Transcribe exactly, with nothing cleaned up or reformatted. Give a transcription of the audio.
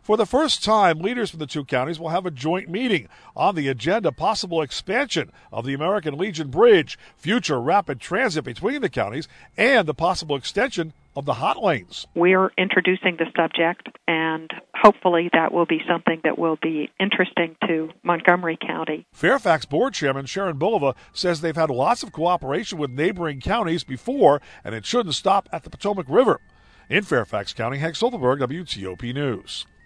For the first time, leaders from the two counties will have a joint meeting. On the agenda, possible expansion of the American Legion Bridge, future rapid transit between the counties, and the possible extension of the hot lanes. We're introducing the subject, and hopefully that will be something that will be interesting to Montgomery County. Fairfax Board Chairman Sharon Bulova says they've had lots of cooperation with neighboring counties before, and it shouldn't stop at the Potomac River. In Fairfax County, Hank Silverberg, W T O P News.